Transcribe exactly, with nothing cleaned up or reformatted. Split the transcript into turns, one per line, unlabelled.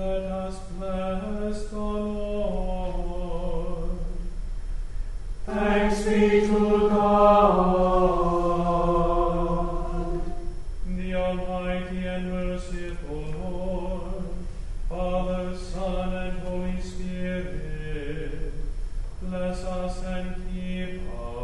Let us bless the Lord.
Thanks be to God.
The Almighty and merciful Lord, Father, Son, and Holy Spirit, bless us and keep us.